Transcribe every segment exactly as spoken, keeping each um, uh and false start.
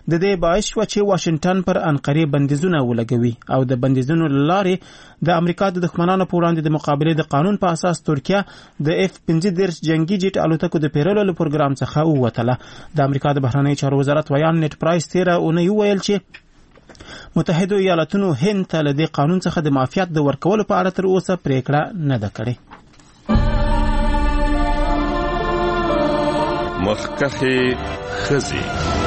د دې باعث شو چې واشنگټن پر انقرې بندیزونه ولګوي او د بندیزونو لارې د امریکا د دښمنانو په وړاندې د مقابلې د قانون په اساس ترکیه د اف پنځه دېرش جنگي جیټ الوتکو د پیرلو له پروګرام څخه ووتله. د امریکا د بهرنی چارو وزارت ویان نیټ پرایس تیره اونۍ وویل چې متحده ایالاتونو هند ته له دې قانون څخه د معافیت د ورکولو په اړه تر اوسه پریکړه نه ده کړې. مخکخي خزي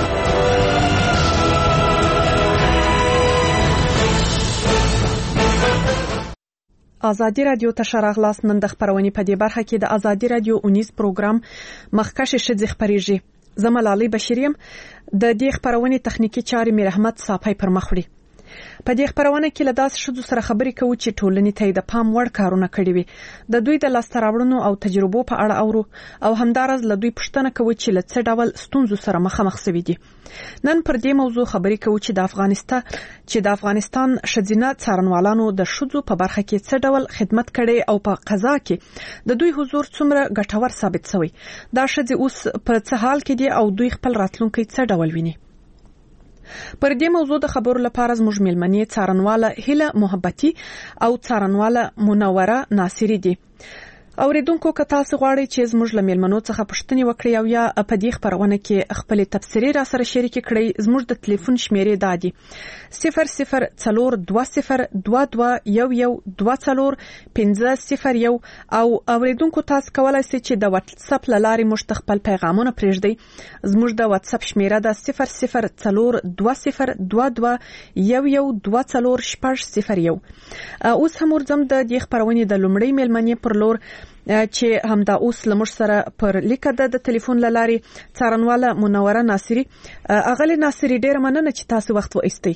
ازادي رادیو ته شراغلاس نن د خبرونې په دې برخه کې د ازادي رادیو اونیز پروګرام مخکشه شذ خبريږي. زملالي بشریم د دې خبرونې تخنیکی چارې میر احمد صافی پر مخ وړي. په دې خبرونه کې له داس شذو سره خبرې کوي چې ټولنې ته د پام وړ کارونه کړي وي. د دوی د لاستراوړنو او تجربو په اړه اورو او همدارز له دوی پوښتنه کوي چې له څه ډول ستونزو سره مخامخ شوي دي. نن پر دې موضوع خبرې کوي چې د افغانستان چې د افغانستان شذینه څارنوالانو د شذو په برخه کې څه ډول خدمت کړي او په قضا کې د دوی حضور څومره ګټور ثابت شوی. دا شذې اوس په څه حال کې دي او دوی خپل راتلونکي څه ډول ویني. پر دې موضوع د خبرو لپاره زموږ میلمنې څارنواله هیله محبتي او څارنواله منوره ناصری دي. اوریدونکو که تاسو غواړئ چې زموږ له میلمنو څخه پوښتنې وکړئ او یا په دې خبرونه کې خپل تبصرې را سره شریک کړئ، زموږ د ټلیفون شمیرې دا دي صفر صفر څلور دوه صفر دوه دوه یو یو دوه څلور پنځه صفر یو او اوریدونکو تاسو کولای شئ چې د واتس اپ لارې موږ خپل پیغامونه پرېږدئ. زموږ د واتس اپ شمیره ده صفر صفر څلور دوه صفر دوه دوه یو یو دوه څلور شپږ صفر یو. اوس هم ورځم د دې خبرونې د لومړۍ میلمنې پر لور چې همدا اوس لمر سره پر لیکه د ټلیفون لارې څارنواله منوره ناصری. اغلی ناصری ډېر مننه چې تاسو وخت وایستئ.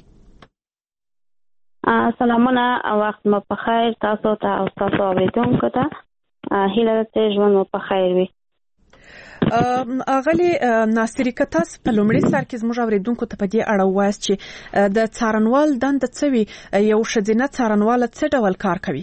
سلامونه، وخت مو په خیر تاسو ته او تاسو اوریدونکو ته. هیله ده چې ژوند مو په خیر وي. اغلی ناصری که تاسو په لومړي سر کې زموږ اوریدونکو ته په دې اړه وایاست چې د څارنوال دنده څه وي، یو ښځینه څارنواله څه ډول کار کوي؟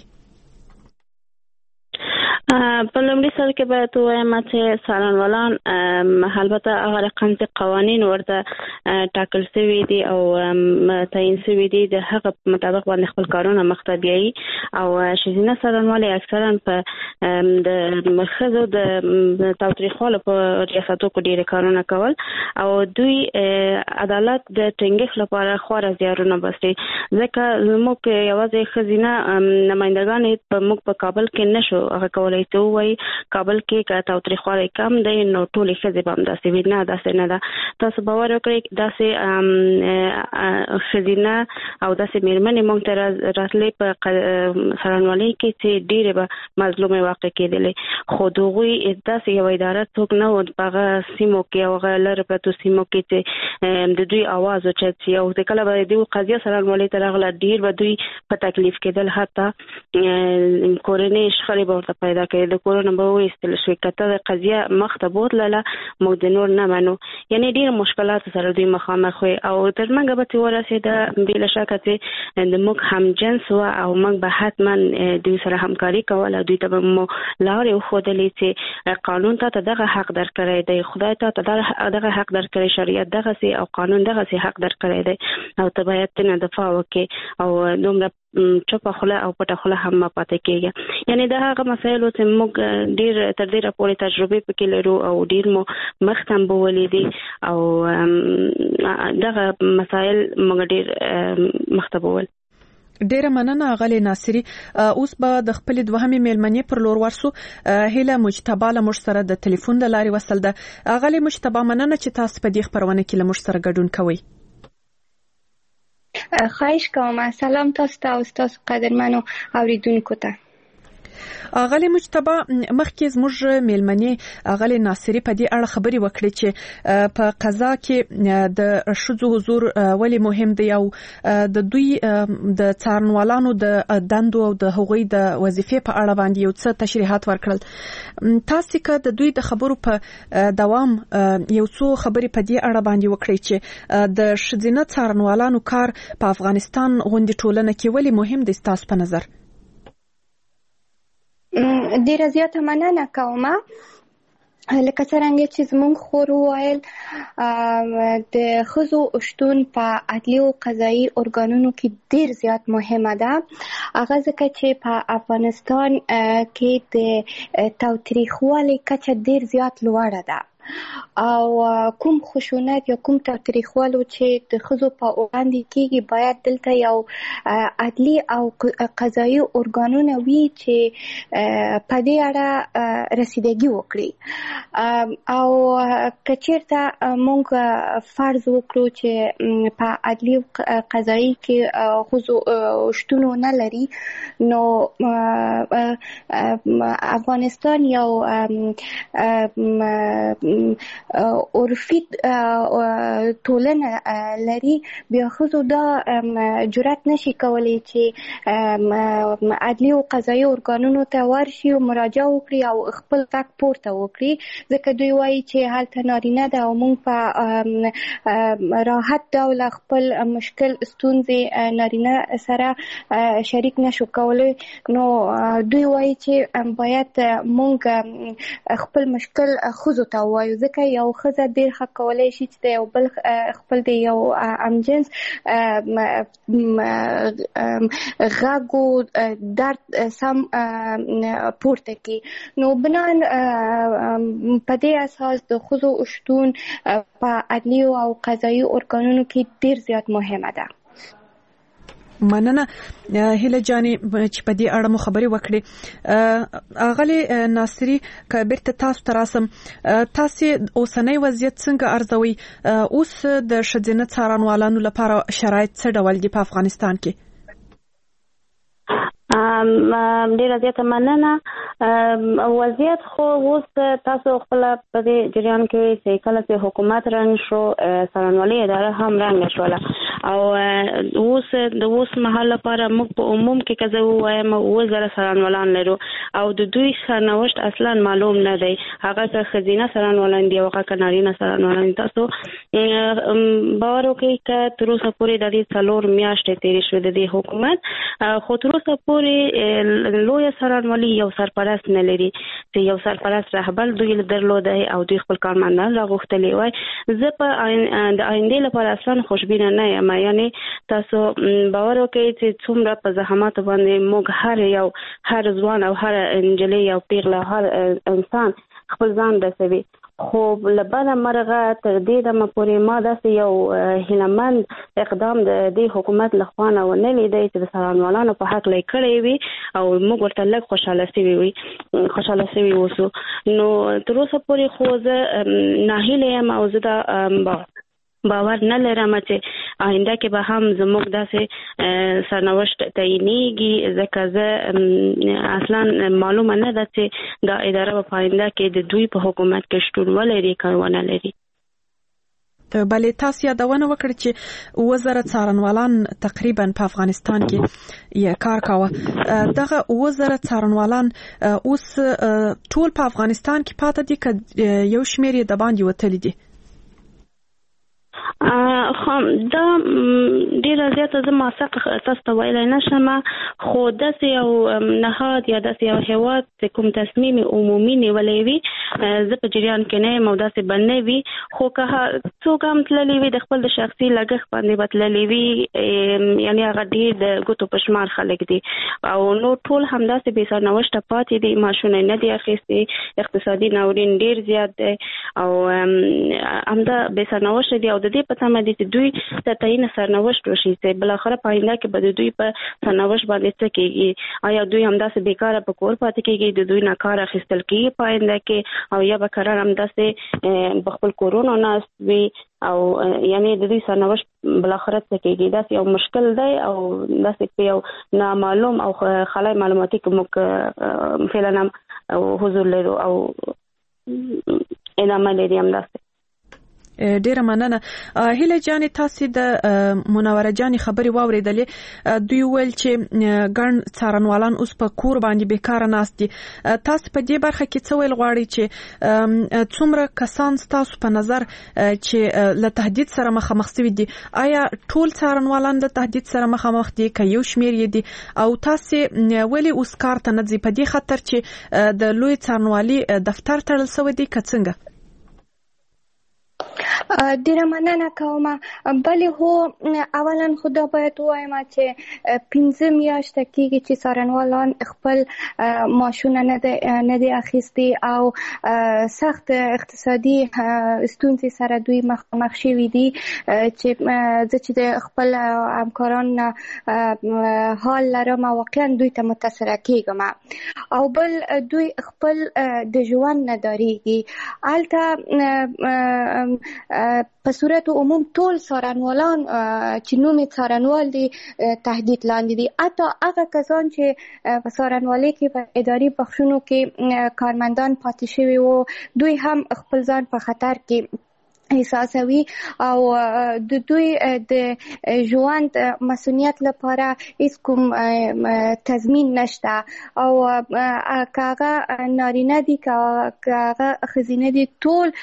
په لومړي سر کې باید ووایم چې څارنوالان البته هغه رقم چې قوانین ورته ټاکل شوي دي او تعیین شوي دي د هغه مطابق باندې خپل کارونه مخته بیایي او ښځینه څارنوالې اکثرا په د ښځو د تاوتریخوالو په ریاستو کې ډېر کارونه کول او دوی عدالت د ټینګښت لپاره خورا زیارونه باسي. ځکه زموږ یوازې ښځینه نمایندګانې په موږ په کابل کې نشو هغه کولای ته وایي کابل کې که تاوتریخوالی کم دی نو ټولې ښځې به همداسې وي. نه داسې نه ده. تاسو باور وکړئ داسې ښځینه او داسې میرمنې موږ ته راتلې په څارنوالۍ کې چې ډېرې به مظلومې واقع کېدلې، خو د هغوی داسې یوه اداره څوک نه و په هغه سیمو کې او هغه لرې پرتو سیمو کې چې د دوی اواز اوچت شي او د کله به د قضیه څارنوالۍ ته راغله ډېر به دوی په تکلیف کېدل، حتی کورنۍ شخړې به ورته پیدا کړي، د کورونه به وایستل شوي که ته د قضیه مخته بوتلله موږ د نور نه منو. یعنې ډېر مشکلاتو سره دوی مخامخ وي او تر موږه به چې ورسېده بې له شکه چې د موږ همجنس وه او موږ به حتما دوی سره همکاري کوله، دوی ته به مو لارې وښودلې چې قانون ته ته دغه حق درکړی دی، خدای ته ته دغه حق درکړی، شریعت دغسې او قانون دغسې حق درکړی دی او ته باید ترنه دفاع وکړې او دومره چوپه خوله او پټه خوله هم ما پاتې کېږي. یعنې د هغه مسایلو چې موږ ډېر تر ډېره پورې تجربې پکې لرو او ډېر مو مخته هم بولې دي او دغه مسایل موږ ډېر مخته بول. ډیره مننه اغلی ناصری. اوس به د خپل دوهمې میلمنې پر لور ورسو. هیله مجتبی له موږ سره د ټلیفون له لارې وصل ده. اغلی مجتبی مننه چې تاسو په دې خبرونه کې له موږ سره ګډون کوئ. خواهش کوم. سلام تاسو ته او تاسو قدرمنو اوریدونکو ته. اغلی مجتبی مخکې زموږ میلمنې اغلی ناصری په دې اړه خبرې وکړې چې په قضا کې د ښځو حضور ولې مهم دی او د دوی د څارنوالانو د دندو او د هغوی د وظیفې په اړه باندې یو څه تشریحات ورکړل. تاسو که د دوی د خبرو په دوام یو څو خبرې په دې اړه باندې وکړئ چې د ښځینه څارنوالانو کار په افغانستان غوندې ټولنه کې ولې مهم دی ستاسو په نظر؟ ډیره زیاته مننه کوم. لکه څنګه چې زموږ خور وویل د ښځو شتون په عدلي او قضایي ارګانونو کې ډېر زیات مهمه ده. هغه ځکه چې په افغانستان کې د تاوتریخوالي کچه ډېر زیات لوړه ده او کوم خشونت یا کوم تاوتریخوالي چې د ښځو په وړاندې کېږي باید دلته یو عدلي او قضایي ارګانونه وي چې په دې اړه رسیدګي وکړي. او که چېرته موږ فرض وکړو چې په عدلي او قضایي کې ښځو شتون ونه لري نو افغانستان یو عرفي ټولنه لري، بیا ښځو دا جرأت نشي کولی چې عدلي او قضایي ارګانونو ته ورشي او مراجعه وکړي او خپل غږ پورته وکړي، ځکه دوی وایي چې هلته نارینه ده او موږ په راحت ډول خپل مشکل ستونزې نارینه سره شریک نشو کولی. نو دوی وایي چې باید موږ خپل مشکل ښځو ته وایو، ځکه یو ښځه ډېر ښه کولی شي چې د یو بل خپل د یو همجنس غږ او درد سم پورته کړي. نو بنان په دې اساس د ښځو شتون په عدلي او قضایي ارګانونو کې ډېر زیات مهمه ده. مننه هیله جانې چې په دې اړه مو خبرې وکړې. اغلی ناصری که بیرته تاسو ته راسم، تاسو اوسنۍ وضعیت څنګه ارزوي؟ اوس د ښځینه څارنوالانو لپاره شرایط څه ډول دي په افغانستان کې؟ ډیره زیاته مننه. وضعیت خو اوس تاسو خپل په دې جریان کې چې کله چې حکومت رنګ شو څارنوالي اداره هم رنګ شوله او اوس د اوس مهال لپاره موږ په عموم کې که زه ووایم اووه زره څارنوالان لرو او د دوی سرنوشت اصلا معلوم نه دی، هغه که ښځینه څارنوالان دي او هغه که نارینه څارنوالان دي. تاسو باور وکړئ که تر اوسه پورې د دې څلور میاشتې تېرې شوې د دې حکومت، خو تر اوسه پورې لویه څارنوالي یو سرپرست نه لري چې یو سرپرست رهبر دوی درلودی او دوی خپل کارمندان راغوښتلي وای. زه په د آیندې لپاره اصلا خوشبینه نه یم، یعنی تاسو باور وکړئ چې څومره په زحماتو باندې موږ هر یو هر ځوان او هر نجلۍ او پیغله هر انسان خپل ځان رسوي، خو له بده مرغه تر دې دمه پورې ما داسې یو هیلهمند اقدام د دې حکومت له خوا نه ونه لیدی چې د څارنوالانو په حق یې کړی وي او موږ ورته لږ خوشحاله سوي وي خوشحاله سوي اوسو. نو تر اوسه پورې خو زه ناهیله یم او زه دا باور نه لرم چې آینده کې به هم زموږ داسې سرنوشت تعینېږي، ځکه زه اصلا معلومه نه ده چې دا اداره به په آینده کې د دوی په حکومت کې شتون ولري که ونه لري. بلې تاسو یادونه وکړه چې اووه زره څارنوالان تقریبا په افغانستان کې یې کار کاوه. دغه اووه زره څارنوالان اوس ټول په افغانستان کې پاتې دي که یو شمېر یې د باندې وتلي دي؟ خو دا ډیره زیاته زه موثق تاسو ته ویلی نشم، خو داسې یو نهاد یا داسې یو هیواد چې کوم تصمیم عمومي نیولی وي زه په جریان کې نه یم او داسې به نه وي، خو که څوک هم تللی وي د خپل د شخصي لګښت باندې به تللی وي، یعنې هغه ډېر د ګوتو په شمار خلک دي او نو ټول همداسې بې سرنوشته پاتې دي، معاشونه نه دي اخیستي، اقتصادي ناورین ډېر زیات دی او همدا بې سرنوشته دي او د دې په تمه دي چې دوی ته تعین سرنوشت وشي چې بالاخره په آینده کې به د دوی په سرنوشت باندې څه کېږي، آیا دوی همداسې بیکاره په کور پاتې کېږي، د دوی نه کار اخیستل کېږي په آینده کې او یا به کرار همداسې په خپل کورونو ناست وي او یعنې د دوی سرنوشت بالاخره څه کېږي. داسې یو مشکل دی او داسې په یو نامعلوم او خلای معلوماتي کې موږ فعلا هم حضور لرو او ادامه لري همداسې. ډیره مننه. هیله جان تاسو د منوره جان خبري واوریدلې. دوی ویل چې ګڼ څارنوالان اوس په کور باندې بیکاره ناست دي. تاسو په دې برخه کې څه ویل غواړئ چې څومره کسان تاسو په نظر چې له تهدید سره مخامخ شوي دي؟ آیا ټول څارنوالان له تهدید سره مخامخ دي که یو شمیر یې دي؟ او تاسو ولې اوس کار ته نه ځئ په دې خاطر چې د لوی څارنوالي دفتر تړل شوی دی که څنګه؟ ډیره مننه کوم. بلې هو اولا خو دا باید ووایم چې پنځه میاشتې کېږي چې څارنوالان خپل معاشونه نه دي اخیستي او سخت اقتصادي ستونزې سره دوی مخ شوي دي چې زه چې د خپل همکاران حال لرم واقعا دوی ته متاثره کېږم. او بل دوی خپل د ژوند نه ډارېږي. هلته په صورت عموم ټول څارنوالان چې نوم څارنوال دي تهدید لاندې دي. حتی هغه کسان چې په څارنوالۍ کې په اداري بخښونو کې کارمندان پاتې شوي وو دوی هم خپل ځان په خطر کې احساسوي او د دوی د ژوند مسؤلیت لپاره هیڅ کوم تضمین نشته. او که هغه نارینه دي که هغه ښځینه دي ټول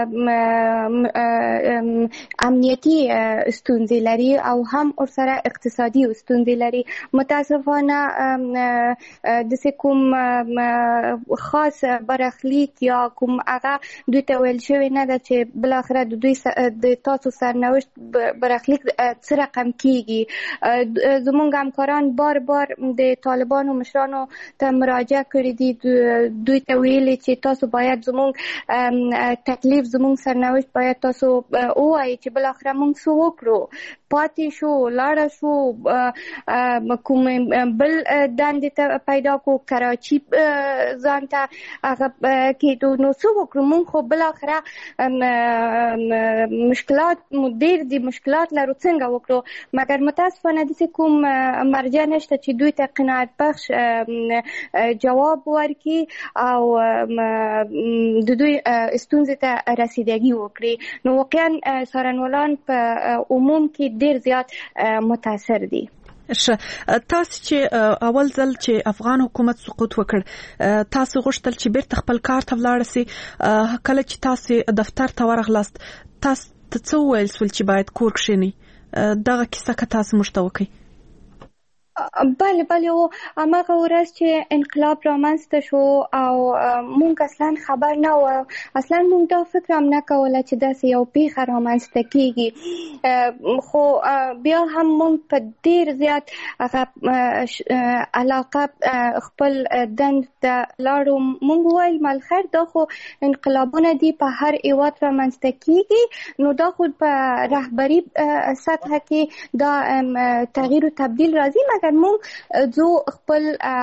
امنیتي ستونزې لري او هم ورسره اقتصادي ستونزې لري. متاسفانه داسې کوم خاص برخلیک یا کوم هغه دوی ته ویل شوی نه ده چې بالاخره د دوی د تاسو سرنوشت برخلیک څه رقم کیږي. زموږ همکاران بار بار د طالبانو مشرانو ته مراجعه کړې دي، دوی ته ویلي چې تاسو باید زموږ تکلیف زموږ سرنوشت باید تاسو ووایي چې بالاخره موږ څه وکړو، پاتې شو لاړه شو کوم بل دندې ته پیدا کو کراچي ځان ته هغه کېدو نو څه وکړو. موږ خو بالاخره مشکلات مو ډېر دي، مشکلات لرو، څنګه وکړو؟ مګر متاسفانه داسې کوم مرجع نشته چې دوی ته قناعت بخش جواب ورکړي او د دوی ستونزې ته رسیدګي وکړي. نو واقعا څارنوالان په عموم کې ډېر زیات متاثر دي. تاسو چې اول ځل چې افغان حکومت سقوط وکړ تاسو غوښتل چې بیرته خپل کار ته ولاړ سئ. کله چې تاسو دفتر ته ورغلاست تاسو څه وویل سول چې باید کور کښېنئ؟ دغه کیسه که تاسو موږ ته وکړئ. بله بله و هماغه ورځ چې انقلاب رامنځته شو او مونږ اصلا خبر نه و، اصلا مونږ دا فکر هم نه کوله چې داسې یو پیښه رامنځته کېږي. خو بیا هم مونږ په ډېر زیات هغه علاقه خپل دند ته لاړو. مونږ وویل مالخیر دا خو انقلابونه دي په هر هېواد رامنځته کېږي، نو دا خو په رهبري سطحه کې دا تغییر و تبدیل راځي. مګر مونږ زو خپل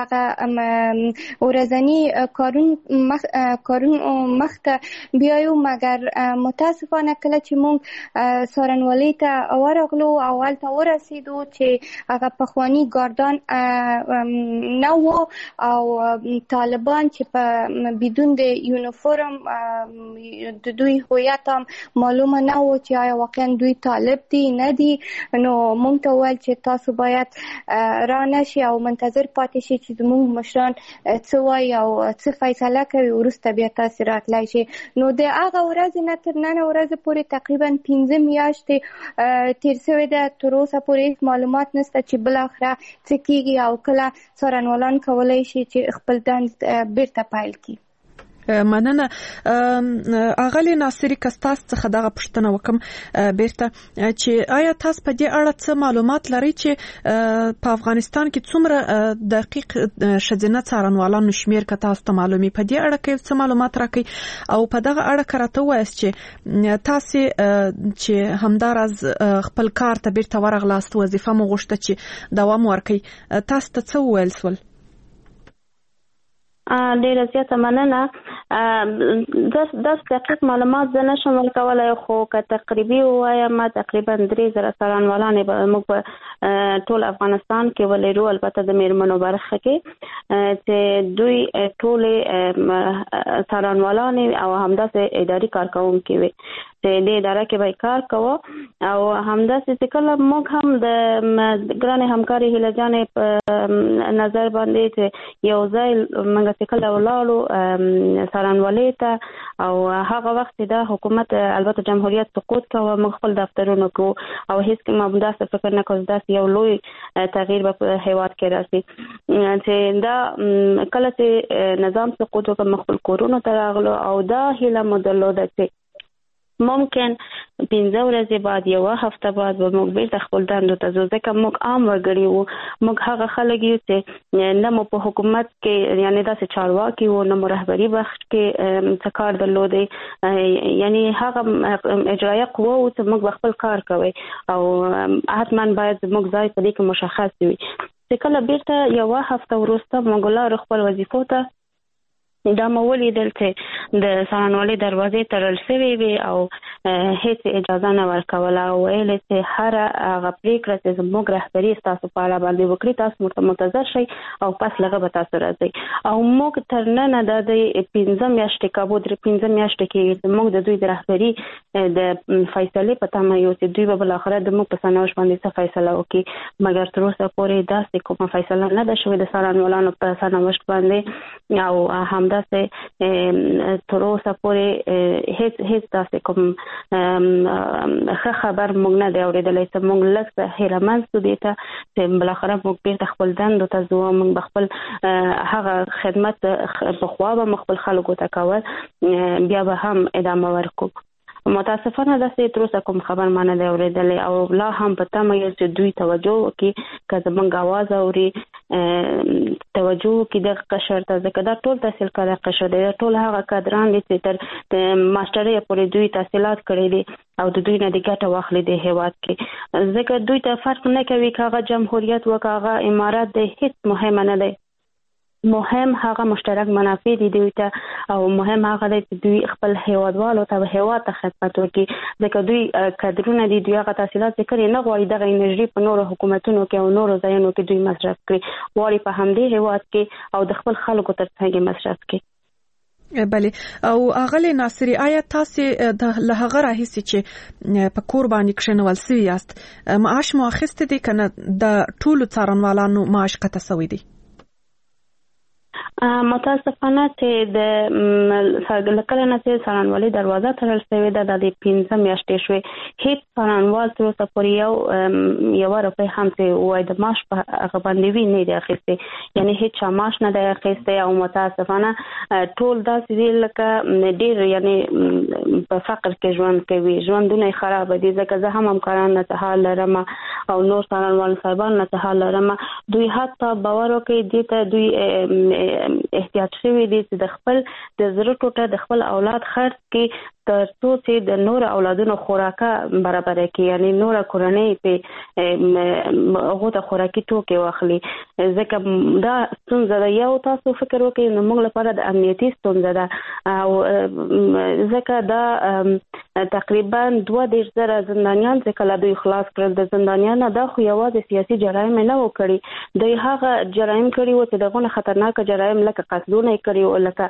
ورځني کارون مخ کارون مخ ته بیایو. مګر متاسفانه کله چې مونږ څارنوالۍ ته ورغلو او هلته ورسېدو چې هغه پخواني ګاردان نه و او طالبان چې په بدون د یونیفورم د دوی هویت هم معلومه نه و چې آیا واقعا دوی طالب دي نه دي. نو مونږ ته وویل چې تاسو باید را نشي او منتظر پاتې شي چې زموږ مشران څه وایي او څه فیصله کوي، وروسته بیا تاسو راتلی شي. نو د هغه ورځې نه تر نن ورځې پورې تقریبا پنځه میاشتې تیر شوې ده، تر اوسه پورې هیڅ معلومات نشته چې بالاخره څه کېږي او کله څارنوالان کولی شي چې خپل دند بیرته پیل کړي. مننه. اغلی ناصری کستاس څخه دغه پوښتنه وکم بیرته چې آیا تاسو په دې اړه څه معلومات لرئ چې په افغانستان کې څومره دقیق ښځینه څارنوالانو شمیر که تاسو ته معلومي؟ په دې اړه کې څه معلومات راکړئ او په دغه اړه که راته ووایاست چې تاسو چې همداراز خپل کار ته بیرته ورغلاست، وظیفه مو غوښته چې دوام ورکړئ، تاسو ته څه وویل سول؟ ډیره زیاته مننه. د د دقیق معلومات زه نشم ورکولای، خو که تقریبي ووایم تقریبا درې زره څارنوالانې به موږ په ټول افغانستان کې ولرو، البته د میرمنو برخه کې چې دوی ټولې څارنوالانې او همداسې اداري کارکوونکي وي چې د اداره کې به کار کوو، او همداسې چې کله موږ هم د ګرانې همکاري هیله جانې په نظر باندې چې یو ځای موږ چې کله ولاړو څارنوالۍ ته، او هغه وخت دا حکومت البته جمهوریت سقوط کوه، موږ خپل دفترونه کوو او هیڅ کوم همداسې فکر نه کوو داسې یو لوی تغییر به په هیواد کې راسي چې دا کله چې نظام سقوط وکړ موږ خپل کورونو ته راغلو، او دا هیله مو درلوده چې ممکن پنځه ورځې بعد یوه هفته بعد به موږ بیرته خپل دندو ته ځو، ځکه موږ عام وګړي وو، موږ هغه خلک یو چې نه مو په حکومت کې یعنی داسې چارواکي وو، نه مو رهبري بخش کې څه کار درلودی، یعنی هغه اجرایه قوه وو چې موږ به خپل کار کوي او حتما باید موږ ځای په دې کې مشخص وي. چې کله بیرته یوه هفته وروسته موږ ولاړو خپل وظیفو ته، دا مو ولیدل چې د څارنوالۍ دروازې تړل شوې وي او هیڅ اجازه نه ورکوله، او ویل چې هر هغه پریکړه چې زموږ رهبري ستاسو په اړه باندې وکړي تاسو ورته منتظر شئ او پس لږه به تاسو راځئ. او موږ تر ننه دا د پنځه میاشتې کابو درې پنځه میاشتې کې چې موږ د دوی د رهبري د فیصلې په تمه یو چې دوی به بالاخره د موږ په سرنوشت باندې څه فیصله وکړي، مګر تر اوسه پورې داسې کومه فیصله نه ده شوې د څارنوالانو په سرنوشت باندې، او همدا داسې تر اوسه پورې هیڅ هیڅ داسې کوم ښه خبر موږ نه دی اورېدلی چې موږ لږ څه هیله مند شو دې ته چې بالاخره موږ بیرته خپل دندو ته ځو، موږ به خپل هغه خدمت پخوا به موږ خپل خلکو ته کول بیا به هم ادامه ورکړو. متاسفانه داسې تر اوسه کوم خبر ما نه دی اورېدلی، او لا هم په تمه یو چې دوی توجه وکړي، که زموږ اواز اوري توجه وکړي دغه قشر ته، ځکه دا ټول تحصیل کړی قشر دی، دا ټول هغه کادران دي چې تر ماسټرۍ پورې دوی تحصیلات کړي دي او د دوی نه د ګټه واخلي د هیواد کې، ځکه دوی ته فرق نه کوي که هغه جمهوریت و که هغه امارات دی، هیڅ مهمه نه دی، مهم هغه مشترک منافع دي دوی ته، او مهم هغه دی چې دوی خپل هیوادوالو ته هیواد ته خدمت وکړي، ځکه دوی کادرونه دي، دوی هغه تحصیلات چې کړي نه غواړي دغه انرژي په نورو حکومتونو کې او نورو ځایونو کې دوی مصرف کړي، غواړي په همدې هیواد کې او د خپل خلکو تر څنګ مصرف کړي. بله، او اغلی ناصری، آیا تاسو له هغه راهیسې چې په کور باندې کښېنول سوي یاست معاش مو اخیستی دی که نه د ټولو څارنوالانو معاش قطع سوی دی؟ متاسفانه چې د لکه نه چې څارنوالۍ دروازه تړل شوې ده، د پنځه میاشتې شوې، هیڅ څارنوال تر اوسه پورې یو یوه روپۍ هم چې ووایي د معاش په هغه باندې وي نه دی اخیستی، یعنی هیڅ چا معاش نه دی اخیستی، او متاسفانه ټول داسې دي لکه ډېر یعنی په فقر کې ژوند کوي، ژوندونه یې خرابه دي، ځکه زه هم همکاران نه څه حال لرم او نور څارنوال صاحبان نه څه حال لرم، دوی حتی باور وکړي دې ته دوی احتیاط شوی دی چې د خپل د زړه ټوټه د خپل اولاد خرڅ کې تر څو چې د نور اولادونو خوراکه برابر کړي، یعنی نور کورنۍ په هغه ته خوراکي توکي واخلي، ځکه دا ستونزه ده. یو تاسو فکر وکړئ نو موږ لپاره د امنیتي ستونزه ده، او ځکه دا تقریبا دوه دېرش زره زندانیان چې کله دوی خلاص کړل، د زندانیانو دا خو یوازې سیاسي جرایم نه و کړي، دوی هغه جرایم کړي و چې دغه خطرناک جرایم لکه قتلونه کړي او لکه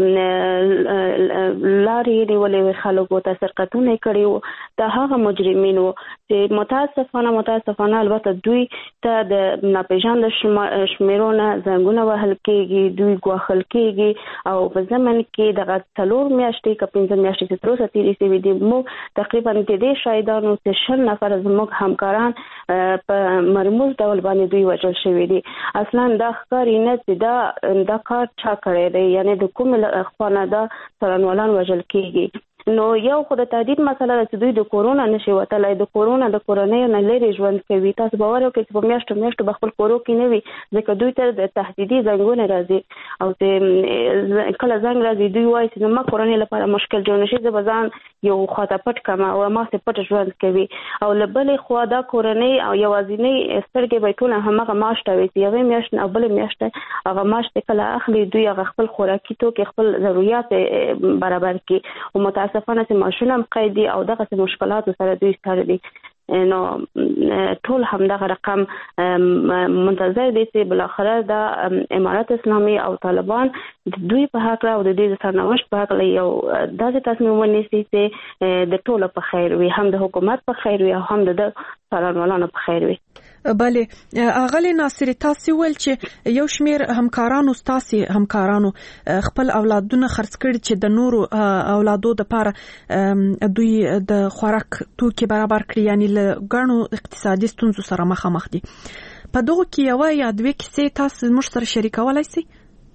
لارې نیولې خلکو ته سرقتونه کړي وو، دا هغه مجرمین وو چې متاسفانه متاسفانه البته دوی ته د ناپېژانده شمیرونه زنګونه وهل کېږي، دوی ګواښل کېږي، او په ضمن کې دغه څلور میاشتې که پنځه میاشتې چې تر اوسه تېرې شوي دي، موږ تقریبا د دې شاهدانو چې شل نفر زموږ همکاران په مرموز ډول باندې دوی وژل شوي دي. اصلا دا ښکاري نه چې دا دا کار چا کړی دی، یعنی د کومې خوا نه دا څارنوالان وژل کېږي، نو یو خو د تهدید مسله ده چې دوی د کورونا نشي وتلی، د کورونا د کورنۍ نه لري ژوند کوي. تاسو باور وکړئ چې په میاشتو میاشتو به خپل کورو کې نه وي، ځکه دوی ته د تهدیدي زنګونه راځي او چې کله زنګ راځي دوی وایي چې زما کورنۍ لپاره مشکل جوړ نشي، زه به ځان یو خواته پټ کړم او ما سه پټ ژوند کوي. او له بلې خوا دا کورنۍ او یوازینۍ سترګې به ټول همغه ماشته وي چې هغه میاشت او بل میاشت هغه ماشت کله اخلي دوی هغه خپل خوراکي توکي خپل ضرورت برابر کړي. او متاسفانه چې ماشونه قیدي او دغه مشکلات سره دوی سره دي. نو ټول همدغه رقم منتظر دي چې بل اخر د امارات اسلامي او طالبان د دوی په حق او د دې سرنوشت په حق یو داسې تصمیم ونیسي چې د ټولو په خیر وي، هم د حکومت په خیر وي او هم د څارنوالانو په خیر وي. بله اغلی ناصری، تاسو ول چې یو شمیر همکارانو ستاسي همکارانو خپل اولادونه خرڅ کړي چې د نورو اولادو د لپاره دوی د خوراک توکي برابر کړي، یعنی له ګڼو اقتصادي ستونزو سره مخامخ دي. په دغه کې یو یا دوه کیسې تاسو موږ سره شریکولای شئ؟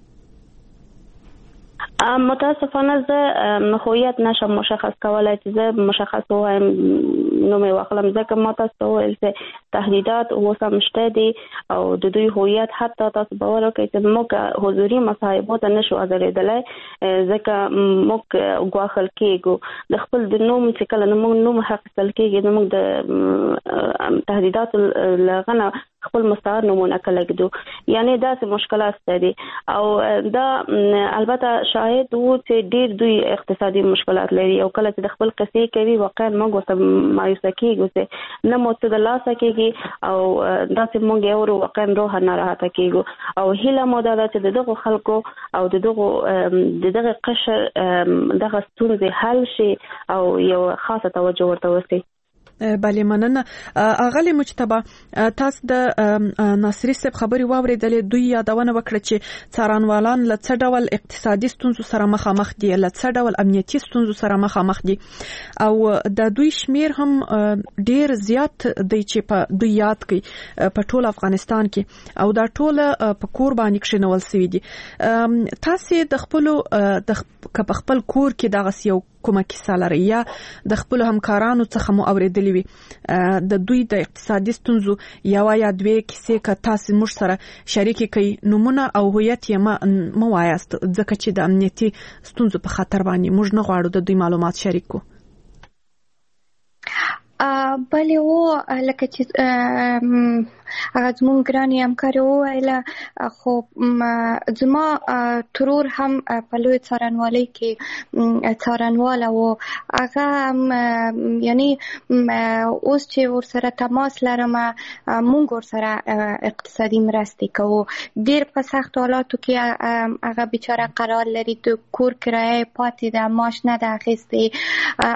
متاسفانه زه هویت نشم مشخص کولای چې زه مشخص وایم نو مې واخلم، ځکه ما تاسو ویل چې تهدیدات اوس هم شته دي او د دوی هویت حتی تاسو باور وکړئ چې موږ حضوري مصاحبو ته نشو حاضرېدلی، ځکه موږ ګواښل کېږو د خپل د نوم چې کله موږ نوم اخیستل کېږي نو موږ د تهدیداتو له هغه نه خپل مستعار نمونه کلګدو، یعنی داسې مشکلات شته دي. او دا البته شاهد وو چې ډېر دوی اقتصادي مشکلات لري او کله چې د خپل قصې کوي واقعا موږ ورته مایوسه کېږو چې نه مو څه د لاسه کېږي او داسې موږ یو واقعا روح ناراحته کېږو. او هیله مو دا ده چې د دغو خلکو او د دغو د دغه قشر دغه ستونزې حل شي او یو خاصه توجه ورته وشي. بله مننه. اغلی مجتبی، تاسو د ناصری صاحب خبري واوریدلې، دوی یادونه وکړه چې څارنوالان له څه ډول اقتصادي ستونزو سره مخامخ دي، له څه ډول امنیتي ستونزو سره مخامخ دي او د دوی شمیر هم ډیر زیات دی چې په دوی یاد کوي په ټول افغانستان کې او دا ټول په کور باندې کښینول شوی دي. تاسو د خپل د خپل کور کې دغه یو کومه کیسه لري یا د خپل همکارانو څخه مو اوریدلې وي د دوی د اقتصادي ستونزو یو یا دوه کیسې که تاسو موږ سره شریک کړئ، نمونه او هویت یې مو وایاست، ځکه چې د امنیتي ستونزو په خاطر باندې موږ نه غواړو د دوی معلومات شریک کړو. بله و لکه چې هغه زموږ ګرانې همکارې وویله، خو زما ترور هم په لوی څارنوالۍ کې څارنواله و، هغه یعنی اوس چې ورسره تماس لرم موږ ورسره اقتصادي مرستې کوو. ډېر په سختو حالاتو کې هغه بیچاره قرار لري، د کور کرایه پاتې ده، معاش نه ده اخیستې،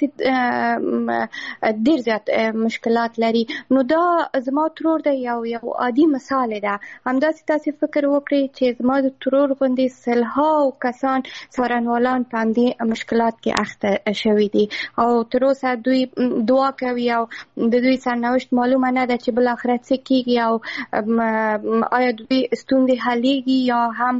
همداسې ډېر زیات مشکلات لري. نو دا زما ترور د یو یو عادي مثال ده. همداسې تاسو فکر وکړئ چې زما د ترور غوندې سلهاو کسان څارنوالان په همدې مشکلات کې اخته شوي دي او تر اوسه دوی دعا کوي او د دوی سرنوشت معلومه نه ده چې بالاخره څه کېږي او آیا دوی ستونزې حلیږي یا هم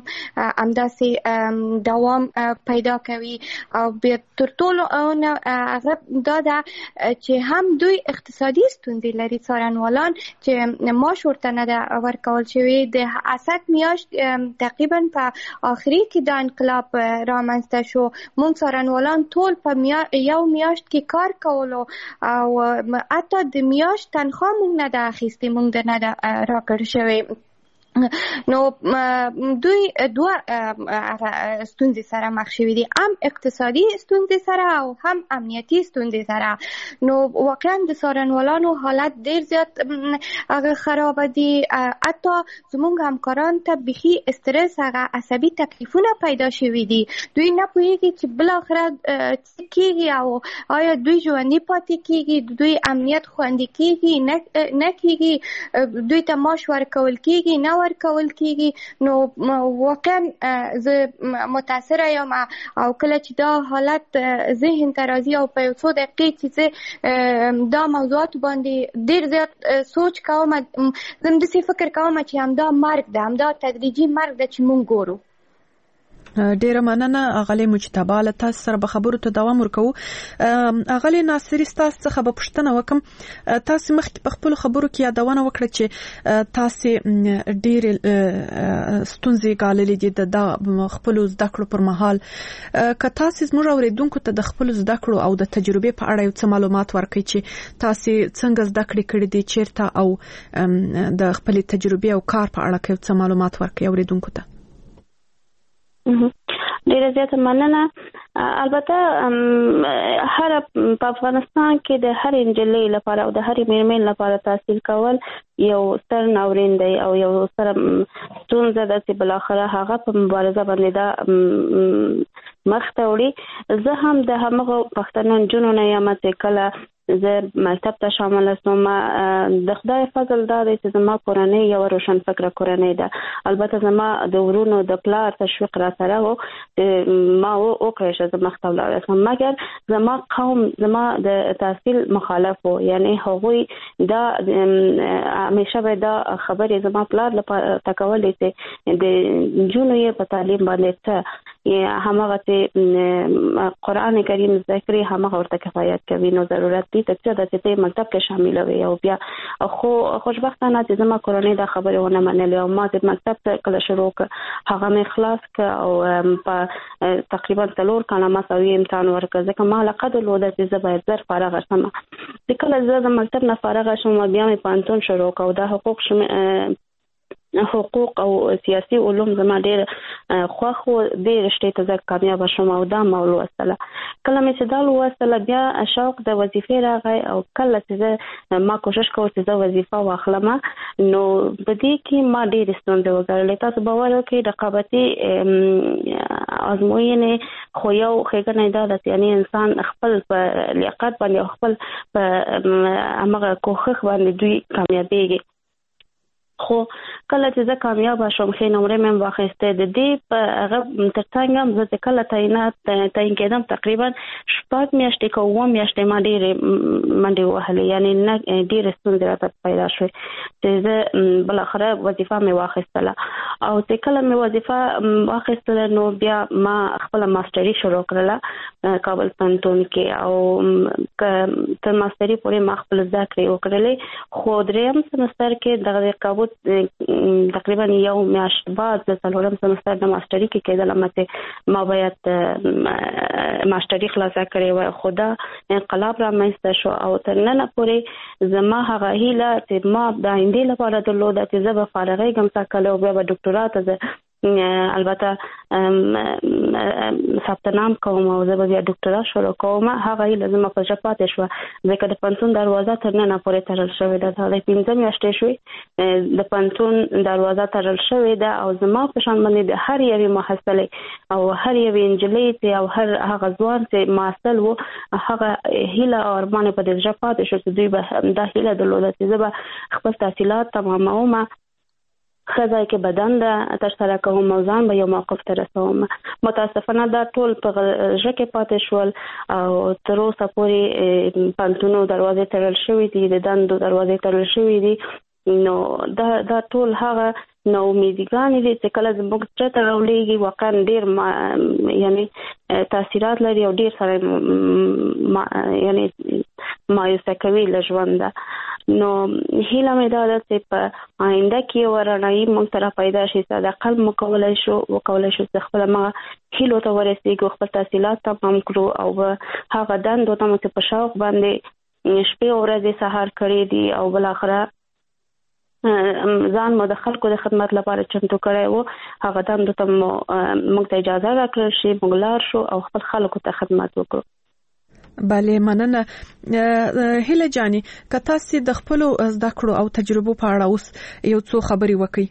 همداسې دوام پیدا کوي. او بیا تر ټولو هغه دا ده چې هم دوی اقتصادي ستونزې لري څارنوالان چې معاش ورته نه ده ورکول شوی. د اسد میاشت تقریبا په آخري کې د انقلاب رامنځته شو، مونږ څارنوالان ټول په میا... یو میاشت کې کار کولو او حتی د میاشت تنخوا مونږ نه ده اخیستې، مونږ د نه ده راکړل شوی. نو دوی دوه ستونزې سره مخ شوي دي، هم اقتصادي ستونزې سره او هم امنیتي ستونزې سره. نو واقعا د څارنوالانو حالت ډېر زیات هغه خراب دي، حتی زموږ همکاران ته بیخي استرس هغه عصبي تکلیفونه پیدا شوي دي. دوی نه پوهېږي چې بالاخره څه کېږي او آیا دوی ژوندي پاتې کېږي، دوی امنیت خوندي کېږي نه کېږي، دوی ته معاش ورکول کېږي نه ورکول کېږي. نو واقعا زه متاثره یم او کله چې دا حالت ذهن ته راځي او په یو څو دقیقې چې زه دا موضوعات باندې ډېر زیات سوچ کوم، زه همداسې فکر کوم چې همدا مرګ ده، همدا تدریجي مرګ ده چې مونږ ګورو. ډیره مننه اغلی مجتبی له تاسو سره به خبرو ته دوام ورکو. اغلی ناصری تاسو څخه به پوښتنه وکم، تاسو مخکې په خپل خبرو کې یادونه وکړه چې تاسو ډیر ستونزې ګاللې دي د خپل زده کړو پر مهال. که تاسو زموږ اوریدونکو ته د خپل زده کړو او د تجربې په اړه یو څه معلومات ورکړئ چې تاسو څنګه زده کړې کړې دي، چیرته او د خپل تجربې او کار په اړه کې څه معلومات ورکړئ اوریدونکو ته. ډیره زیاته مننه. البته هر په افغانستان کې د هر انجلۍ لپاره او د هر میرمن لپاره تحصیل کول یو ستر ناورین دی او یو ستر ستونزه ده چې بلاخره هغه په مبارزه باندې دا مخ ته وړي. زه هم د همغه پښتنو نجونو نه یم چې کله زه مکتب ته شامل شوم. د خدای فضل دا دی چې زما کورنۍ یو روشن فکره کورنۍ ده. البته زما د ورونو د پلار تشویق را سره و، ما وکړه چې زه مخ ته ولاړ شم، مګر زما قوم زما د تحصیل مخالف و. یعنی هغوی دا همیشه به دا خبرې زما پلار لپاره تکولې چې د نجونو یې په تعلیم باندې څه همغه چې قرآن کریم ذکر همغه ورته کفایت کوي، نو ضرورت دي چې د دې مکتب کې شامل وي. او بیا خو خوشبختانه چې زما کورنۍ دا خبره ونه منله او ما د مکتب ته کله شروع کړ هغه مې خلاص کړ او په تقریبا څلور کاله ما سوي امتحان ورکړ ځکه ما لقد لوده چې زه باید زر فارغ شم. چې کله زه د مکتب نه فارغ شوم بیا مې پانتون شروع کړ او دا حقوق شم حقوق او سیاسي علوم زما ډېر خوښ و. ډېر رشتې ته زه کامیاب شوم او دا ما ولوستله. کله مې چې دا ولوستله بیا شوق د وظیفې راغی او کله چې زه ما کوشش کوم چې زه وظیفه واخلم نو په دې کې ما ډېرې ستونزې وګاللې. تاسو باور وکړئ رقابتي ازموینې خو یو ښېګڼه دا ده چې یعنې انسان خپل په لیاقت باندې او خپل په همغه کوښښ باندې دوی کامیابېږي. خو کله چې زه کامیاب شوم ښې نمرې مې واخیستې د دې په هغه ترڅنګ هم زه چې کله تعینات تعین کېدم تقریبا شپږ میاشتې که اووه میاشتې ما ډېرې منډې وهلې، یعنې نه ډېرې ستونزې راته پیدا شوې چې زه بالاخره وظیفه مې واخیستله. او چې کله مې وظیفه واخیستله نو بیا ما خپله ماسټري شروع کړله کابل پوهنتون کې او تر ماسټري پورې ما خپل زده کړې وکړلې. خو درېیم سمستر کې دغه کابل تقریبا یو میاشت بعد د څلورم سمستر د ماسټري کې کېدلم چې ما باید ماسټري خلاصه کړې وای، خو دا انقلاب رامنځته شو او تر ننه پورې زما هغه هیله چې ما د آیندې لپاره درلوده چې زه به فارغېږم څه کله او بیا به ډاکټرا ته زه البته ثبت نام کوم او زه به بیا ډاکټرا شروع کوم. هغه هیله زما په زړه پاتې شوه ځکه د پوهنتون دروازه تر ننه پورې تړل شوې ده. دا پنځه میاشتې شوې د پوهنتون دروازه تړل شوې ده او زما په شان باندې د هر یوې محصلې او هر یوې نجلۍ چې او هر هغه ځوان چې محصل و هغه هیله او ارمان په دې زړه پاتې شو چې دوی به دا هیله درلوده چې زه به خپل تحصیلات تماموم، ښه ځای کې بدن ده ترسره کوم او ځان به یو موقف ته رسوم. متاسفانه دا ټول په زړه کې پاتې شول او تر اوسه پورې پوهنتونو دروازې تړل شوې دي، د دندو دروازې تړل شوې دي. نو دا دا ټول هغه نو امیدګانې دي چې کله زموږ زړه ته راولېږي واقعا ډېر یعنې تاثیرات لري او ډېر سره یعنې مایوسه کوي له ژونده. نو هیله مې دا ده چې په آینده کې یو رڼایي موږ ته را پیدا شي چې د عقل مو کولی شو وکولی شو چې خپله مغه هیلو ته ورسېږو، خپل تحصیلات تمام کړو او هغه دندو ته مو چې په شوق باندې شپې او ورځې سهار کړی دي او بالاخره ځان مو د خلکو د خدمت لپاره چمتو کړی و، هغه دندو ته مو موږ ته اجازه راکړل شي موږ لاړ شو او خپل خلکو ته خدمت وکړو. بله مننه. هیله جاني که تاسو د خپل زده کړو او تجربو په اړه اوس یو څو خبرې وکړئ.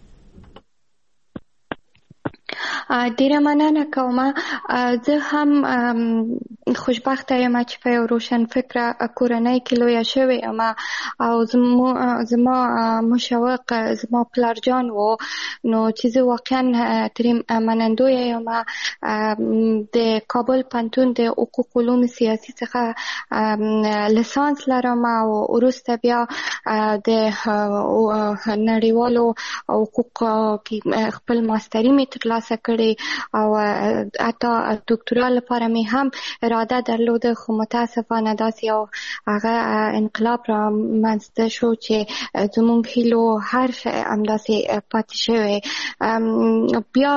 ډیره مننه کوم. زه هم خوشبخته یم چې په یو روشن فکره کورنۍ کې لویه شوې یم او زما زما مشوق زما پلارجان و، نو چې زه واقعا ترې منندویه یم. د کابل پوهنتون د حقوق علوم سیاسي څخه لیسانس لرم او وروسته بیا د نړیوالو حقوقو کې خپل ماستري مې ترلاسه کړې کړې او حتی ډاکټرا لپاره مې هم اراده درلوده، خو متاسفانه داسې یو هغه انقلاب را منځته شو چې زموږ هیلو هر شی همداسې پاتې شوی. بیا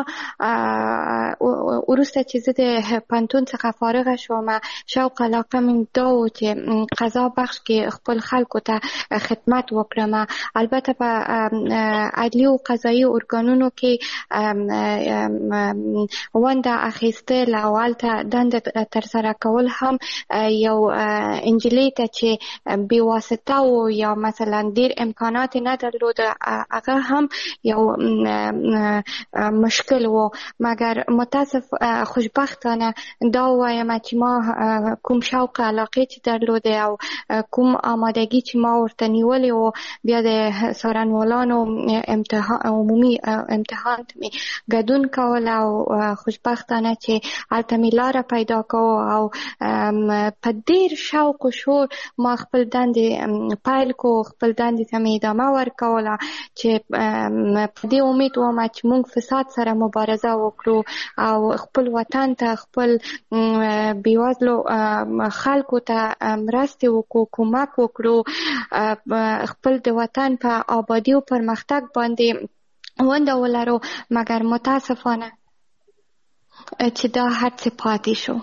وروسته چې زه د پوهنتون څخه فارغه شوم، شوق علاقه مې دا و چې قضا بخش کې خپل خلکو ته خدمت وکړم. البته په عدلي او قضایي ارګانونو کې ونده اخیستل او هلته دنده ترسره کول هم یو انجلۍ ته چې بې واسطه و یا مثلا ډېر امکانات نه درلوده، هغه هم یو مشکل و. مګر متاسف خوشبختانه دا وایم چې ما کوم شوق علاقه چې درلوده او کوم آمادگی چې ما ورته نیولې و، بیا د څارنوالانو امتحان عمومي امتحان مې ګډون کول او خوشبختانه چې هلته مې لاره پیدا کو او په ډېر شوق و شور ما خپل دندې پیل کو. خپل دندې ته مې ادامه ورکوله چې په دې امید وم چې موږ فساد سره مبارزه وکړو او خپل وطن ته، خپل بېوزلو خلکو ته مرستې وکړو، کومک وکړو، خپل د وطن په آبادي او پرمختګ باندې ونده ولرو. مګر متاسفانه چې دا هر څه پاتې شو.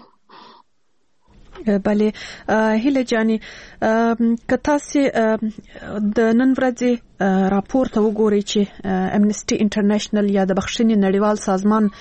بله هیله جانې، که تاسې د نن ورځې راپور ته وګورئ چې امنسټي انټرنیشنل یا د بخښنې نړیوال سازمان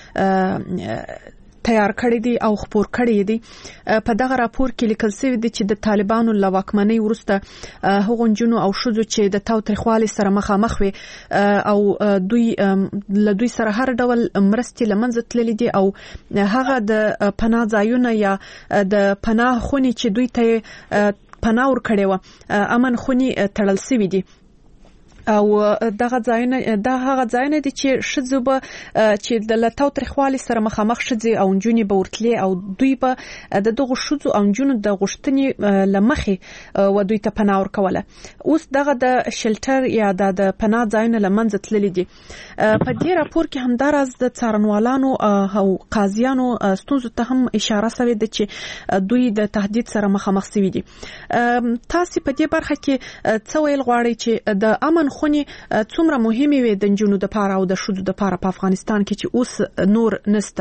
تیار کړی دی او خپور کړی دی، په دغه راپور کې لیکل شوی دی چې د طالبانو له واکمنۍ وروسته هغو نجونو او ښځو چې د تاوتریخوالي سره مخامخ وي او دوی له دوی سره هر ډول مرستې له منځه تللي دي او هغه د پناه ځایونه یا د پناه خونې چې دوی ته پناه ورکړې وه، امن خونې تړل شوي دي او دغه ځایونه دا هغه ځایونه دي چې ښځو به چې د تاوتریخوالي سره مخامخ ښځې او نجونې به ورتلې او دوی به د دغو ښځو او نجونو د غوښتنې له مخې و دوی ته پناه ورکوله. اوس دغه د شلټر یا د پناه ځایونه له منځه تللي دي. په دې راپور کې همداراز د څارنوالانو او قاضیانو ستونزو ته هم اشاره شوې ده چې دوی د تهدید سره مخامخ شوي دي. تاسې په دې برخه کې څه ویل غواړئ چې د امن خونې څومره مهمې وي د نجونو دپاره او د ښځو دپاره په افغانستان کې چې اوس نور نسته؟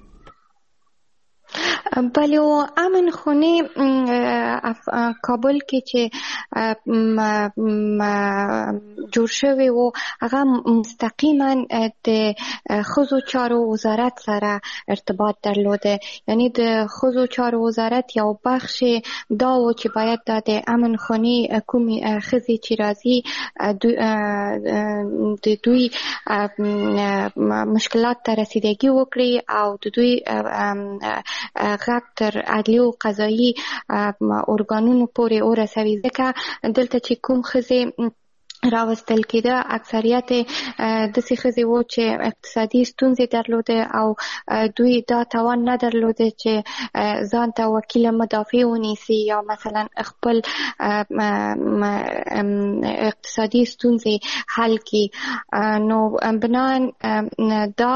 بله امن خونې کابل کې چې جوړ شوی و هغه مستقیما د ښځو چارو وزارت سره ارتباط درلوده. یعنی د ښځو چارو وزارت یو بخش دا و چې باید د امن خونې کومې ښځې چې راځي د دوی مشکلات ته رسیدګي وکړي او د دوی غږ تر عدلي او قضایي ارګانونو پورې ورسوي. ځکه دلته چې کوم ښځې راوستل کېده اکثریت داسې ښځې وو چې اقتصادي ستونزې درلوده او دوی دا توان نه درلوده چې ځان ته وکیل مدافع ونیسي یا مثلا خپل اقتصادي ستونزې حل کړي. نو بنان دا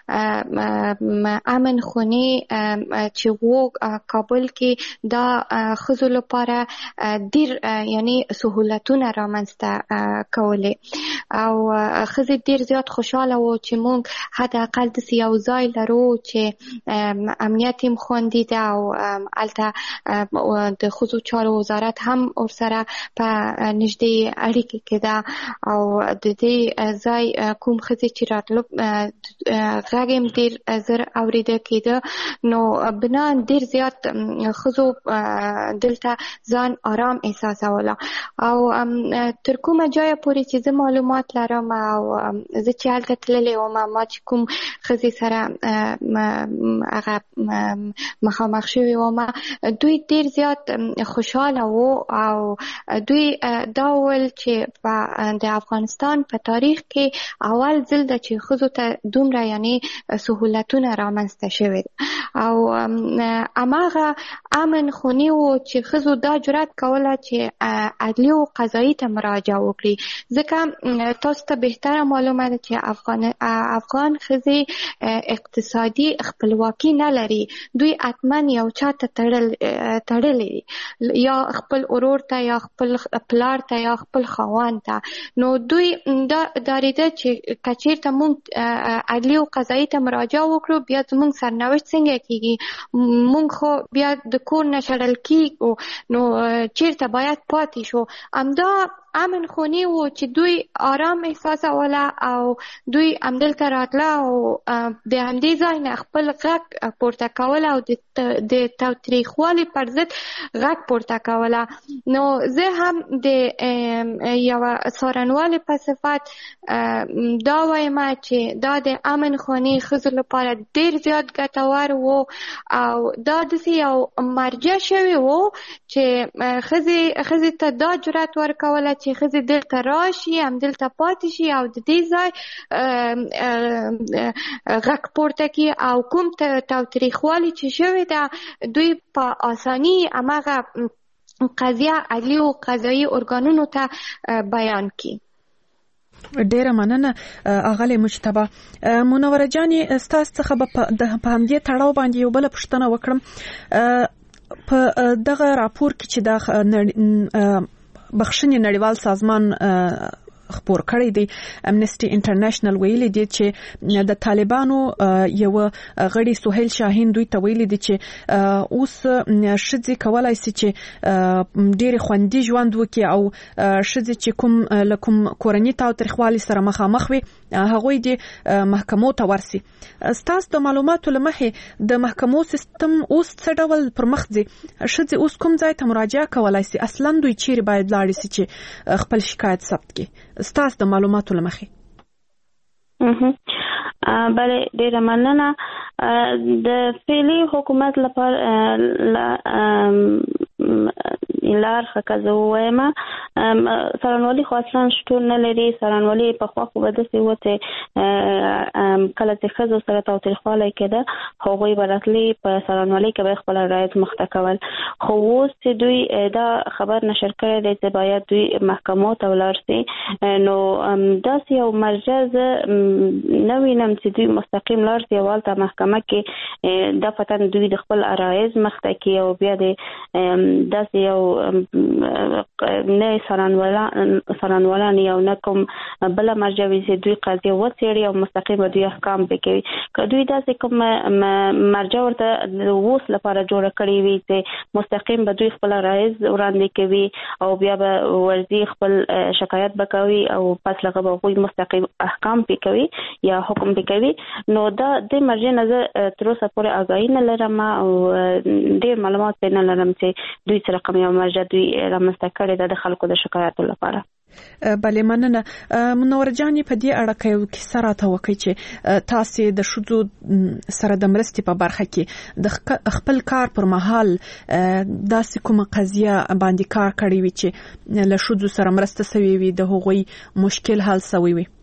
امن خونې چې وو کابل کې دا ښځو لپاره ډېر یعنی سهولتونه رامنځته کولې او ښځې ډېر زیات خوشحاله وو چې موږ حد اقل داسې یو ځای لرو چې امنیت یې خوندي ده او هلته د ښځو چارو وزارت هم ورسره په نږدې اړیکې کې ده او د دې ځای کوم ښځې چې راتلو غږ یې ډېر زر اورېده کېده. نو بنا ډېر زیات ښځو دلته ځان آرام احساسوله او تر کومه ځایه پورې چې زه معلومات لرم او زه چې هلته تللې وم ما چې کوم ښځې سره هغه مخامخ شوې وم دوی ډېر زیات خوشحاله وو او دوی دا وویل چې د افغانستان په تاریخ کې اول ځل ده چې ښځو ته دومره یعنې سهولتونه رامنځته شوي او هماغه امن خونې وو چې ښځو دا جرأت کوله چې عدلي او قضایي ته مراجعه وکړي دي. ځکه تاسو ته بهتره معلومه ده چې افغان افغان ښځې اقتصادي خپلواکي نه لري. دوی حتما یو چاته تړل تړلې یا خپل ورور ته یا خپل پلار ته یا خپل خاوند ته. نو دوی دا داریده چې کچیرته مونږ عدلی او قضایي ته مراجعه وکړو بیا زمونږ سرنوشت څنګه کیږي؟ مونږ خو بیا د کور نه شړل کیږو نو چیرته باید پاتې شو. همدا امن خونی و چې دوی آرام احساسوله او دوی همدلته راتله او د همدې ځای نه خپل غږ پورته کوله او د تاوتریخوالي پر ضد غږ پورته کوله. نو زه هم د یوه څارنوالې په صفت دا وایم چې دا د امن خونی ښځو لپاره ډېر زیات ګټور و او دا داسې یو مرجع شوی و چې ښځې ته دا جرأت ورکوله چې ښځې دلته راشي همدلته پاتې شي او د دې ځای غږ پورته کړي او کوم تاوتریخوالي چې شوې ده دوی په اساني هماغه قضیه عدلي او قضایي ارګانونو ته بیان کړي. ډیره مننه اغلی مجتبی. منوره جانې ستاسو څخه به په همدې تړاو باندې یو بله پوښتنه وکړم. په دغه راپور کې چې د بخښنې نړیوال سازمان خبر کړی دی امنسټي انټرنیشنل ویلي دی چې د طالبانو یو غړي سهیل شاهین دوی ته ویلي دی چې اوس شذې کولای شي چې ډېر خوندي ژوند وکړي او شذې چې کوم لکم کورنۍ تاوتریخوالي سره مخامخ وي هغوی د محکمو ته ورسي. ستاسو د معلوماتو له مخې د محکمو سیستم اوس څه ډول پرمخ ځي؟ شذې اوس کوم ځای ته مراجعه کولای شي؟ اصلا دوی چیرې باید لاړ شي چې خپل شکایت ثبت کړي؟ ستاسو د معلوماتو له مخې. بله ډیره مننه. د فعلي حکومت لپاره لار ښه زه ووایم څارنوالي خو اصلا شتون نه لري. څارنوالي پخوا خو به داسې و چې کله چې ښځو سره تاوتریخوالی کېده هغوی به راتلې په څارنوالۍ کې به خپل رایت مخته کول. خو اوس چې دوی دا خبر نشر کړی دی چې باید دوی محکمو ته ولاړ شي نو داسې یو مرجع زه نه وینم چې دوی مستقیم لاړ شي او هلته محکمه کې دا فتن دوی د خپل عرایض مخته کړي او بیا د داسې یو نه څارنوالان یو نه کوم بله مرجع وي چې دوی قضیه وڅېړي او مستقیم به دوی احکام پرې کوي. که دوی داسې کوم مرجع ورته د اوس لپاره جوړه کړې وي چې مستقیم به دوی خپل عرایض وړاندې کوي او بیا به ورځي خپل شکایت به کوي او پس له هغه به هغوی مستقیم احکام پرې کوي یا حکم پرې کوي نو دا د مرجع نه زه تر اوسه پورې آګاهي نه لرم او ډېر معلومات پرې نه لرم چې دوی څه رقم یو مرجع دوی رامنځته کړې ده د خلکو د شکایاتو لپاره. بله مننه. منوره جانې په دې اړه که یو کیسه راته وکړئ چې تاسې د ښځو سره د مرستې په برخه کې د خپل کار پر مهال داسې کومه قضیه باندې کار کړی وي چې له ښځو سره مرسته سوې وي د هغوی مشکل حل سوی وي؟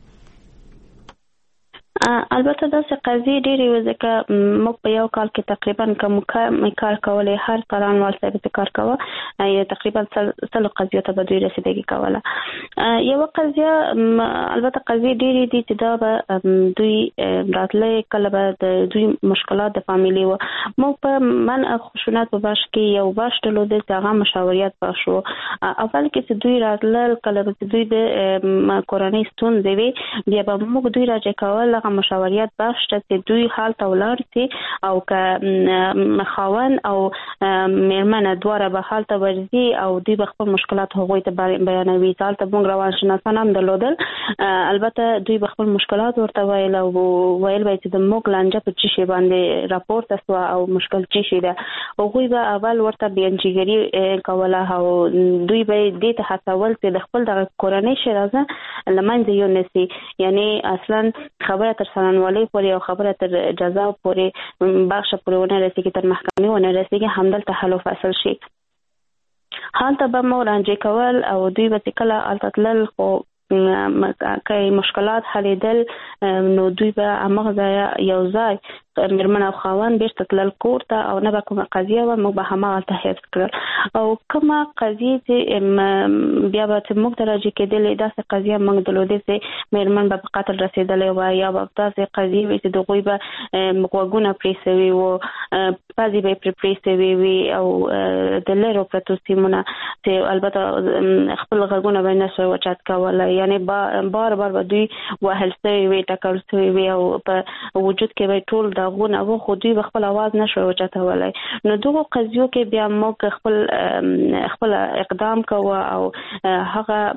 البته داسې قضیې ډېرې وې ځکه موږ په یو کال کې تقریبا کوم کار کولی هر څارنوال صاحب ته کار کوه تقریبا سلو قضیو ته به دوی رسیدګي کوله. یوه قضیه البته قضیې ډېرې دي چې دا به دوی راتلی کله به د دوی مشکلات د فامیلي وه. موږ په منع خشونت په بخش کې یو بخش درلودی چې هغه مشاوریت بخش و. اول کې چې دوی راتلل کله به دوی د کورنۍ ستونزې وې بیا به موږ دوی راجع کول هغه مشاوریت بخش ته چې دوی حال ته ولاړ شي او که خاوند او میرمنه دواړه به حال ته ورځي او دوی به خپل مشکلات هغوی ته بیانوي. هلته موږ روانشناسان هم درلودل. البته دوی به خپل مشکلات ورته ویل او ویل به چې د موږ لانجه په څه شي باندې راپورته سوه او مشکل څه شي ده. هغوی به اول ورته بیانچیګري کوله او دوی به دې ته هڅول چې د خپل دغه کورنۍ شرازه له منځه یونیسي. یعنې اصلا خبره تر څارنوالۍ پورې او خبره تر جزا پورې بخشه پورې ونه رسېږي تر محکمې ونه رسېږي همدلته حل و فصل شي. هلته به مو رانجې کول او دوی به چې کله هلته تلل خو که مشکلات حلېدل نو دوی به هماغه ځایه یو ځای مرمن او خاوند بیرته تلل کور ته او نه به کومه قضیه و موږ به هماغلته حفظ کړل او کومه قضیه چې بیا به چې موږ درجه کېدلې داسې قضیه موږ درلودې چې مرمن به په قتل رسېدلې وه یا به داسې قضیې وي چې د هغوی به غوږونه پرې سوي وو پزې به یې پرې پرې سوي وي او د لرو پرتو سیمونه چې البته خپل غږونه به یې نه سوی اوچت کولی یعنې بار بار به دوی وهل سوي وي ټکل سوي وي او په وجود کې به ټول داغونه وو خو دوی به خپل اواز نه شوی اوچتولی نو دغو قضیو کې بیا موږ خپل خپل اقدام کوو او هغه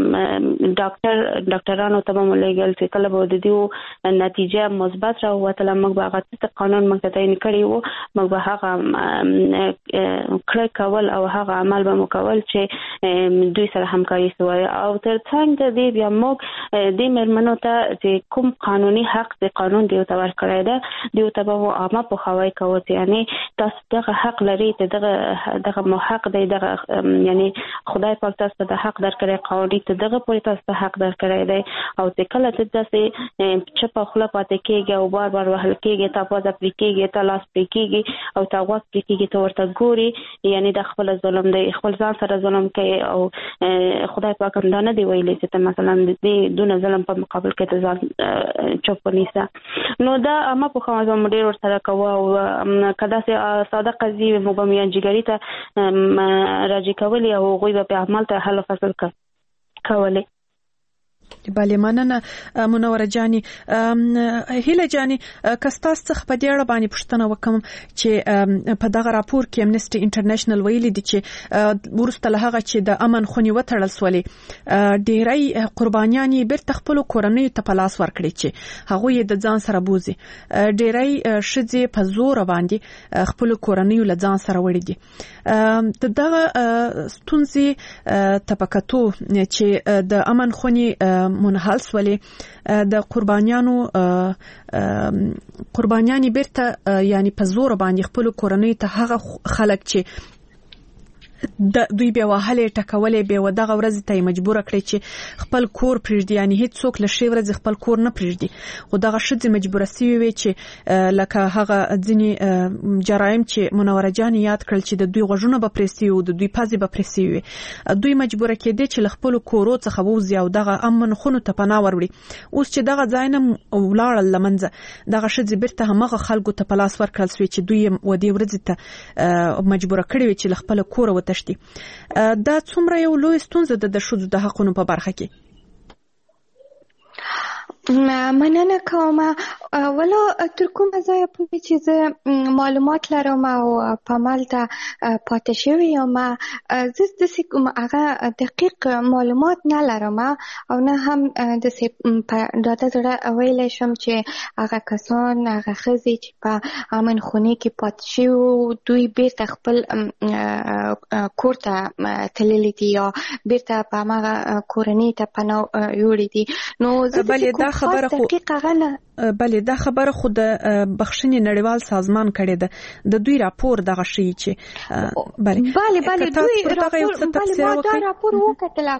ډاکټر ډاکټرانو ته به مو لېږل چې کله به د دوی نتیجه مثبت راووتله موږ به هغه څه قانون موږ ته تعین کړی وو موږ به هغه کړی کول او هغه عمل به مو کول چې دوی سره همکاري سوی او تر څنګ د دې بیا موږ دې مېرمنو ته چې کوم قانوني حق د قانون دیو ته ورکړی ده دیو ته به مو عامه پوهاوی کوو چې یعنې تاسو دغه حق لري چې دغه دغه مو حق دی دغه یعنې خدای پاک تاسو ته د حق درکړی قانوني ته دغه پورې تاسو ته حق درکړی دی او چې کله ته داسې چپه خوله پاتې کېږي او بار بار وهل کېږي ته پزه پرې کېږي ته لاس پرې کېږي او ته غوږ پرې کېږي ته ورته ګوري یعنې د خپل ظلم دی خپل ځان سره ظلم کوي او خدای پاک هم دا نه دی ویلی چې ته مثلا د دې دونه ظلم په مقابل کې ته ځان چوپ ونیسه نو دا عامه پوهاوی به مو ډېر ورسره کوو او که داسې ساده قضیې وي موږ به میانجګري ته راجع کولې او هغوی به په عمل ته حل فصل کولی بله مننه منوره جاني هیله جاني کستا څخه په دې اړه باندې پوښتنه وکم چې په دغه راپور کې امنيستي انټرنیشنل ویلي دي چې ورسته له هغه چې د امن خونی وتړل سولې ډېری قربانیان یې بیرته خپل کورنۍ ته په لاس ورکړي چې هغه یې د ځان سره بوزي ډېری ښځې په زور باندې خپل کورنۍ له ځان سره وړي دي د دغه ستونزې تپکاتو چې د امن خونی منحل سولې د قربانیانو قربانیان بیرته یعنی په زور باندې خپل کورنۍ ته هغه خلک چې د دوی به وهلې ټکولې به ودغه ورځ ته مجبور کړي چې خپل کور پرېږدي یعنی هیڅ څوک له شی ورځ خپل کور نه پرېږدي خو دغه شذ مجبور سي وي چې لکه هغه ځینی جرایم چې منوره جان یاد کړل چې د دوی غوژونه به پرېسي او د دوی پازي به پرېسي وي دوی مجبور کېدي چې خپل کورو څخه ووزي او دغه امن خونو ته پناه وروړي اوس چې دغه ځای نه ولاړل لمنځه دغه شذ بیرته همغه خلکو ته پلاس ورکړل سوي چې دوی ودی ورځ ته مجبور کړي وي چې خپل کور وتشتي دا څومره یو لوی ستونزه ده د ښځو د حقونو په برخه کې مننه کوم ولا تر کومه ځایه پوهې چې زه معلومات لرم او په عمل ته پاتې شوې یم زه داسې کوم هغه دقیق معلومات نه لرم او نه هم داسې په ډاډه زړه ویلی شم چې هغه کسان هغه ښځې چې په امن خونې کې پاتې شوي دوی بیرته خپل کور ته تللي دي یا بیرته په هماغه کورنۍ ته پناه یوړي دي نو زه خبره خو بله دا خبره خو د بخښنې نړیوال سازمان کړی ده د دوی راپور دغه شی چې بله بله دوی راپور بله ما دا راپور وکتل